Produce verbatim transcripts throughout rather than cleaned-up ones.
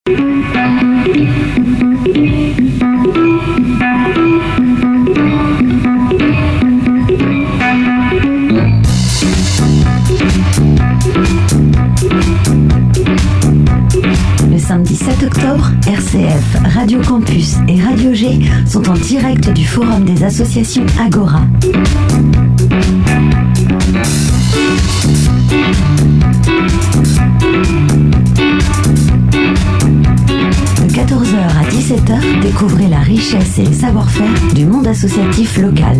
Le samedi sept octobre, R C F, Radio Campus et Radio G sont en direct du Forum des associations Agora. De quatorze heures à dix-sept heures, découvrez la richesse et le savoir-faire du monde associatif local.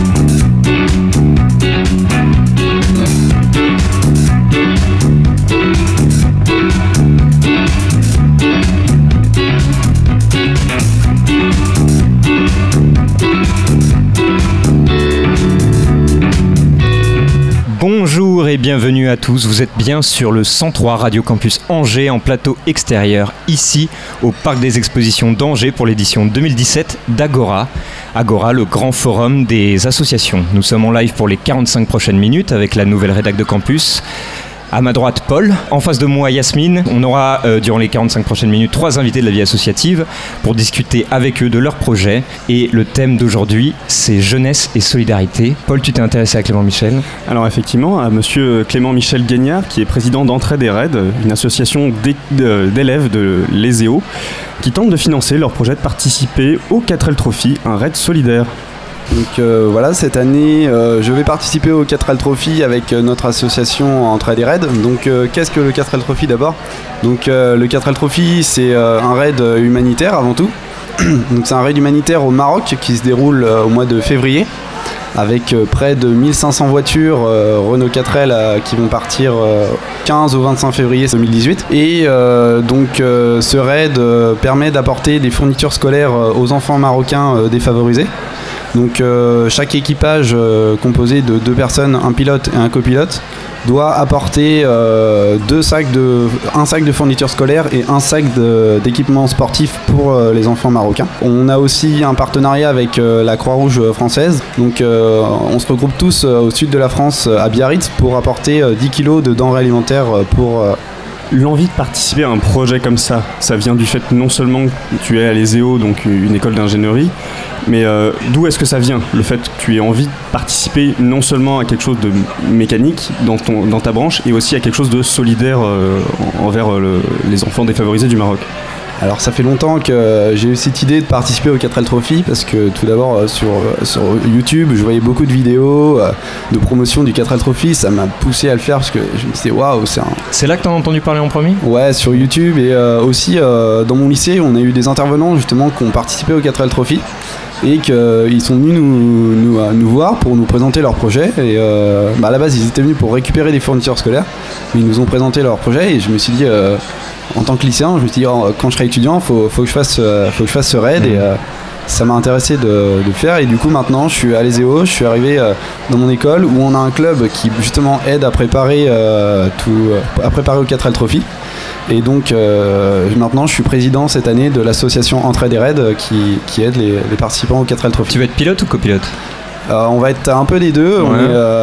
Bonjour et bienvenue à tous, vous êtes bien sur le cent trois Radio Campus Angers en plateau extérieur, ici au Parc des Expositions d'Angers pour l'édition deux mille dix-sept d'Agora. Agora, le grand forum des associations. Nous sommes en live pour les quarante-cinq prochaines minutes avec la nouvelle rédac de campus. À ma droite, Paul. En face de moi, Yasmine. On aura, euh, durant les quarante-cinq prochaines minutes, trois invités de la vie associative pour discuter avec eux de leurs projets. Et le thème d'aujourd'hui, c'est jeunesse et solidarité. Paul, tu t'es intéressé à Clément Michel ? Alors effectivement, à monsieur Clément Michel Guignard, qui est président d'Entraide et Raid, une association d'élèves de l'E S E O, qui tente de financer leur projet de participer au quatre L Trophy, un raid solidaire. Donc euh, voilà, cette année, euh, je vais participer au quatre L Trophy avec euh, notre association Entraide et Raid. Donc euh, qu'est-ce que le quatre L Trophy d'abord ? Donc euh, le quatre L Trophy, c'est euh, un raid humanitaire avant tout. Donc c'est un raid humanitaire au Maroc qui se déroule euh, au mois de février avec euh, près de mille cinq cents voitures euh, Renault quatre L euh, qui vont partir euh, quinze au vingt-cinq février deux mille dix-huit. Et euh, donc euh, ce raid euh, permet d'apporter des fournitures scolaires euh, aux enfants marocains euh, défavorisés. Donc euh, chaque équipage euh, composé de deux personnes, un pilote et un copilote, doit apporter euh, deux sacs de, un sac de fournitures scolaires et un sac de, d'équipements sportifs pour euh, les enfants marocains. On a aussi un partenariat avec euh, la Croix-Rouge française. Donc euh, on se regroupe tous euh, au sud de la France, à Biarritz, pour apporter euh, dix kilos de denrées alimentaires pour... Euh, L'envie de participer à un projet comme ça, ça vient du fait non seulement que tu es à l'E S E O, donc une école d'ingénierie, mais euh, d'où est-ce que ça vient ? Le fait que tu aies envie de participer non seulement à quelque chose de mécanique dans, ton, dans ta branche, et aussi à quelque chose de solidaire euh, envers euh, le, les enfants défavorisés du Maroc. Alors ça fait longtemps que j'ai eu cette idée de participer au quatre L Trophy parce que tout d'abord sur, sur YouTube je voyais beaucoup de vidéos de promotion du quatre L Trophy, ça m'a poussé à le faire parce que je me suis dit waouh, c'est un... C'est là que t'as entendu parler en premier ? Ouais, sur YouTube et euh, aussi euh, dans mon lycée on a eu des intervenants justement qui ont participé au quatre L Trophy et qu'ils sont venus nous, nous, nous voir pour nous présenter leur projet et euh, bah à la base ils étaient venus pour récupérer des fournitures scolaires mais ils nous ont présenté leur projet et je me suis dit euh, en tant que lycéen, je me suis dit oh, quand je serai étudiant, faut, faut que je fasse, euh, faut que je fasse ce raid mmh. et euh, ça m'a intéressé de, de le faire. Et du coup, maintenant, je suis à l'E S E O, je suis arrivé euh, dans mon école où on a un club qui justement aide à préparer euh, tout, à préparer au quatre L Trophy. Et donc, euh, maintenant, je suis président cette année de l'association Entraide et Raid qui, qui aide les, les participants au quatre L Trophy. Tu veux être pilote ou copilote ? Euh, on va être un peu des deux. Ouais. On est, euh,